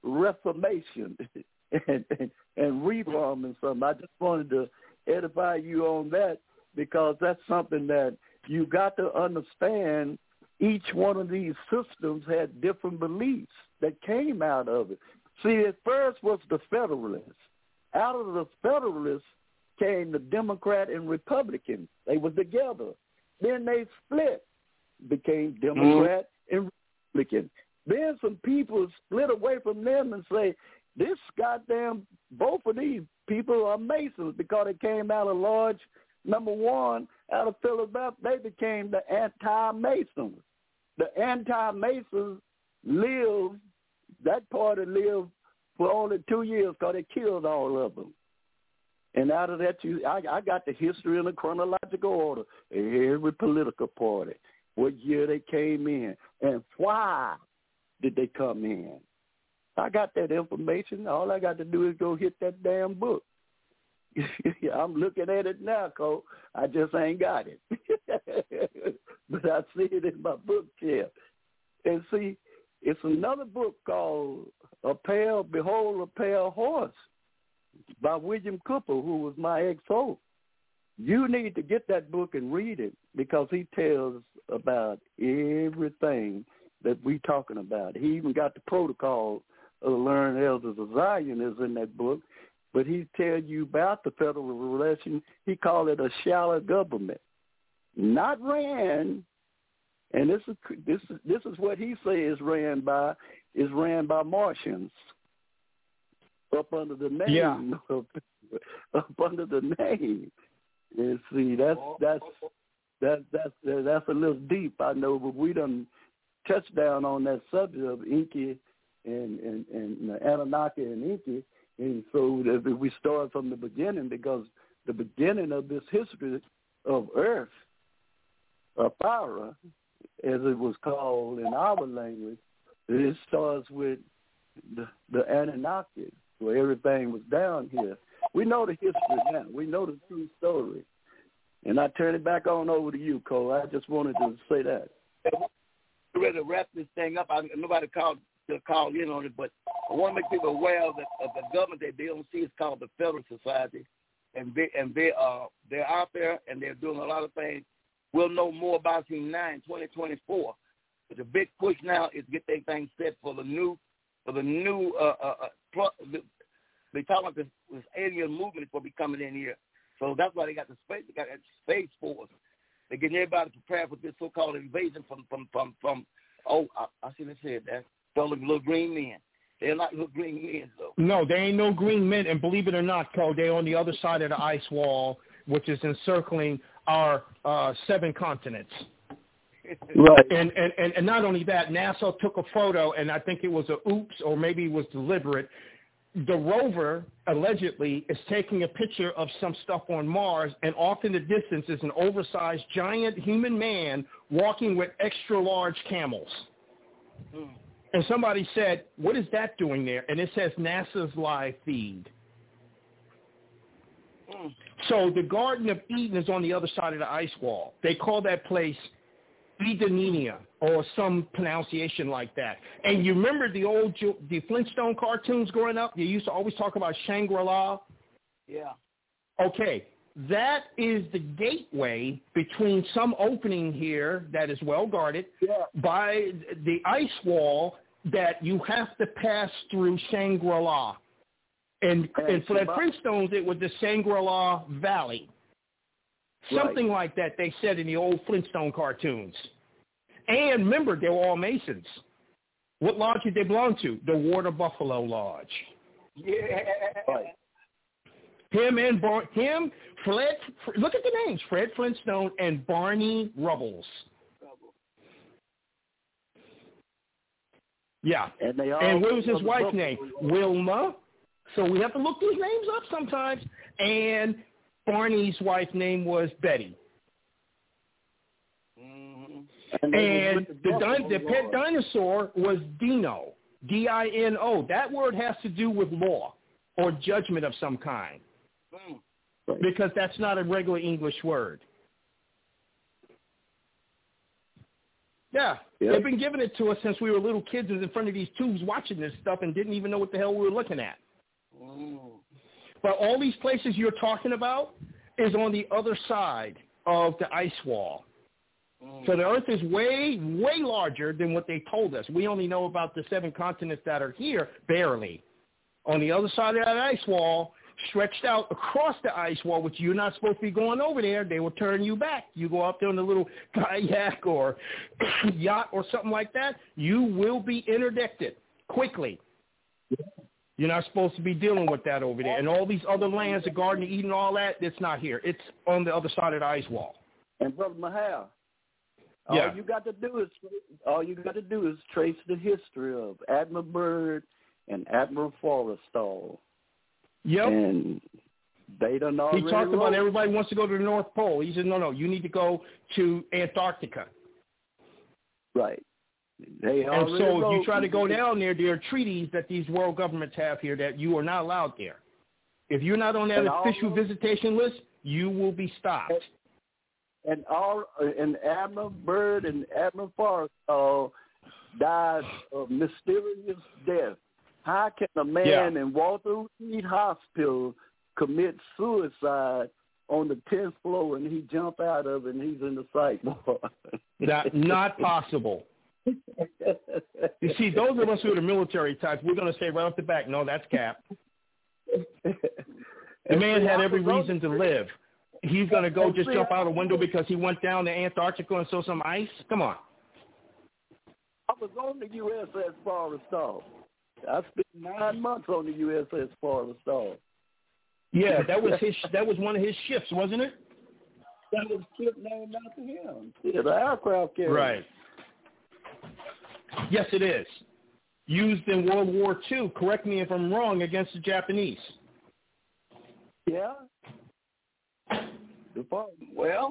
[SPEAKER 3] reformation and reforming something. I just wanted to edify you on that because that's something that you got to understand. Each one of these systems had different beliefs that came out of it. See, at first was the Federalists. Out of the Federalists came the Democrat and Republican. They were together. Then they split, became Democrat and Republican. Then some people split away from them and say, this goddamn, both of these people are Masons because they came out of large, number one, out of Philadelphia, they became the anti-Masons. The anti-Masons lived, that party lived for only 2 years because they killed all of them. And out of that, I got the history in a chronological order. Every political party, what year they came in, and why did they come in. I got that information. All I got to do is go hit that damn book. I'm looking at it now, Cole. I just ain't got it. But I see it in my bookshelf. And see, it's another book called Behold a Pale Horse by William Cooper, who was my XO. You need to get that book and read it because he tells about everything that we talking about. He even got the protocol of the Learned Elders of Zion is in that book, but he tell you about the federal relation. He called it a shallow government, not ran. And this is what he says ran by Martians up under the name up under the name. And see, that's a little deep, I know, but we done touched down on that subject of Inky and Anunnaki and Inky, and so that we start from the beginning because the beginning of this history of Earth, Apara, as it was called in our language, it starts with the Anunnaki, where everything was down here. We know the history now. We know the true story. And I turn it back on over to you, Cole. I just wanted to say that.
[SPEAKER 1] I'm ready to wrap this thing up. Nobody called in on it, but I want to make people aware of the government that they don't see. It's called the Federal Society, and they're out there and they're doing a lot of things. We'll know more about it in 2024. But the big push now is get their thing set for the new. They talk about this alien movement will be coming in here, so that's why they got the space. They got that space force. They're getting everybody prepared for this so-called invasion from. I should have said that. Those little green men. They're not little green men, though.
[SPEAKER 5] No, they ain't no green men, and believe it or not, Cole, they're on the other side of the ice wall, which is encircling our 7 continents.
[SPEAKER 3] Right.
[SPEAKER 5] And not only that, NASA took a photo, and I think it was a oops, or maybe it was deliberate. The rover, allegedly, is taking a picture of some stuff on Mars, and off in the distance is an oversized, giant human man walking with extra-large camels. And somebody said, what is that doing there? And it says NASA's live feed. So the Garden of Eden is on the other side of the ice wall. They call that place Edenia, or some pronunciation like that. And you remember the Flintstone cartoons growing up? They used to always talk about Shangri-La.
[SPEAKER 1] Yeah.
[SPEAKER 5] Okay, that is the gateway between some opening here that is well guarded by the ice wall that you have to pass through Shangri-La. And for the Flintstones, it was the Shangri-La Valley. Something like that they said in the old Flintstone cartoons. And remember, they were all Masons. What lodge did they belong to? The Water Buffalo Lodge.
[SPEAKER 1] Yeah.
[SPEAKER 5] Fred, look at the names, Fred Flintstone and Barney Rubbles. Yeah. And what was his wife's name? Wilma. So we have to look these names up sometimes. And Barney's wife's name was Betty. And the pet dinosaur was Dino, D-I-N-O. That word has to do with law or judgment of some kind, because that's not a regular English word. Yeah. They've been giving it to us since we were little kids in front of these tubes watching this stuff and didn't even know what the hell we were looking at. But all these places you're talking about is on the other side of the ice wall. So the Earth is way, way larger than what they told us. We only know about the 7 continents that are here, barely. On the other side of that ice wall, stretched out across the ice wall, which you're not supposed to be going over there, they will turn you back. You go up there in a little kayak or yacht or something like that, you will be interdicted quickly. You're not supposed to be dealing with that over there. And all these other lands, the Garden of Eden, all that, it's not here. It's on the other side of the ice wall.
[SPEAKER 3] And Brother Mahal, all you got to do is trace the history of Admiral Byrd and Admiral Forrestal.
[SPEAKER 5] Yep.
[SPEAKER 3] And they done already.
[SPEAKER 5] He talked about everybody wants to go to the North Pole. He said, no, you need to go to Antarctica.
[SPEAKER 3] Right.
[SPEAKER 5] And so if you try to go down there are treaties that these world governments have here that you are not allowed there. If you're not on that official visitation list, you will be stopped.
[SPEAKER 3] And Admiral Byrd and Admiral Forrestal died of mysterious death. How can a man in Walter Reed Hospital commit suicide on the 10th floor and he jump out of it and he's in the psych ward?
[SPEAKER 5] Not possible. You see, those of us who are the military types, we're going to say right off the back, no, that's cap. The man had every reason to live. He's going to go just jump out a window because he went down to Antarctica and saw some ice? Come on.
[SPEAKER 3] I was on the USS Forrestal. I spent 9 months on the USS Forrestal.
[SPEAKER 5] Yeah, that was one of his ships, wasn't it?
[SPEAKER 3] That was a ship named after him. Yeah, the aircraft carrier.
[SPEAKER 5] Right. Yes, it is. Used in World War II, correct me if I'm wrong, against the Japanese.
[SPEAKER 3] Yeah.
[SPEAKER 1] Well,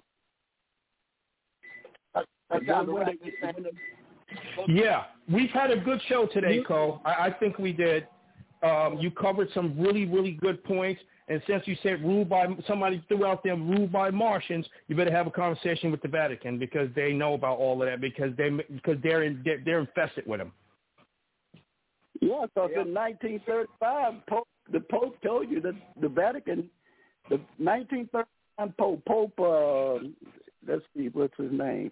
[SPEAKER 5] yeah, we've had a good show today, Cole. I think we did. You covered some really, really good points. And since you said somebody threw out there ruled by Martians, you better have a conversation with the Vatican because they know about all of that because they're infested with them.
[SPEAKER 3] Yeah, because in 1935, the Pope told you that the Vatican, the 1939 Pope, let's see, what's his name?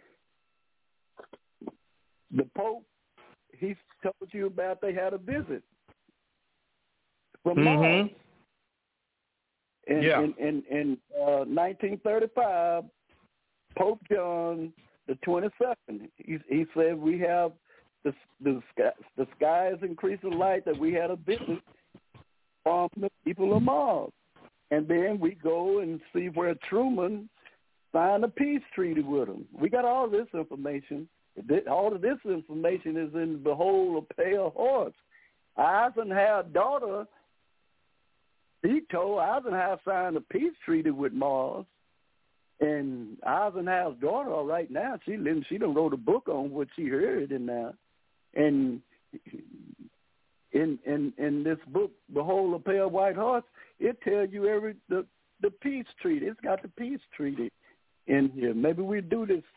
[SPEAKER 3] The Pope, he told you about they had a visit from Mars. In 1935, Pope John the 22nd, he said we have the sky is increasing light that we had a visit from the people of Mars. And then we go and see where Truman signed a peace treaty with them. We got all this information. All of this information is in Behold a Pale Horse. Eisenhower's daughter, he told Eisenhower signed a peace treaty with Mars. And Eisenhower's daughter, right now, she done wrote a book on what she heard in there. And in this book, Behold a Pale White Horse, it tells you the peace treaty. It's got the peace treaty in here. Maybe we do this.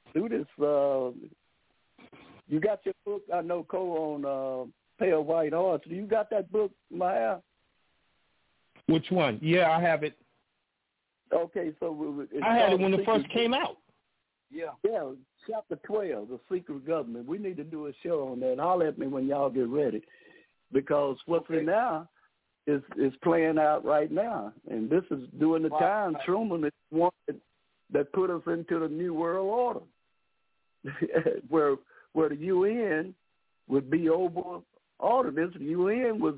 [SPEAKER 3] You got your book, I know, Cole, on Pale White Horse. Do you got that book, Maya?
[SPEAKER 5] Which one? Yeah, I have it.
[SPEAKER 3] Okay, so
[SPEAKER 5] I had it when it first came out.
[SPEAKER 3] Yeah, chapter 12, The Secret Government. We need to do a show on that. Holler at me when y'all get ready, because what's in now is playing out right now, and this is during the time Truman is one that put us into the New World Order, where the UN would be over all of this. The UN was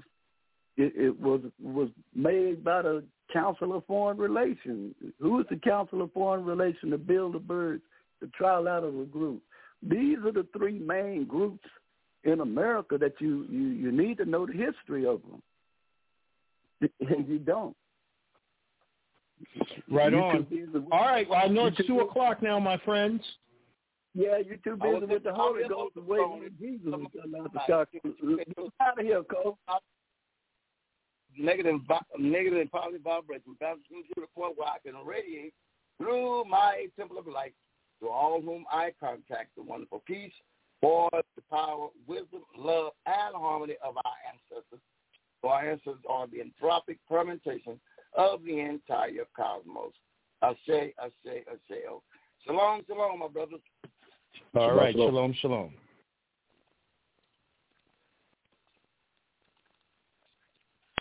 [SPEAKER 3] made by the Council of Foreign Relations. Who is the Council of Foreign Relations? The Bilderbergs, the Trilateral Group. These are the three main groups in America that you need to know the history of them. And you don't.
[SPEAKER 5] Right on. All right. Well, I know it's 2 o'clock now, my friends.
[SPEAKER 3] Yeah, you're too busy with the Holy Ghost and waiting for Jesus to come out the shock. Out of here, Cole.
[SPEAKER 1] Negative and positive vibration. Bouncing to the point where I can radiate through my temple of light to all whom I contact the wonderful peace, for the power, wisdom, love, and harmony of our ancestors. For our ancestors are the anthropic fermentation of the entire cosmos. Ashe, ashe, ashe. Shalom, shalom, my brothers.
[SPEAKER 5] All right, shalom, shalom.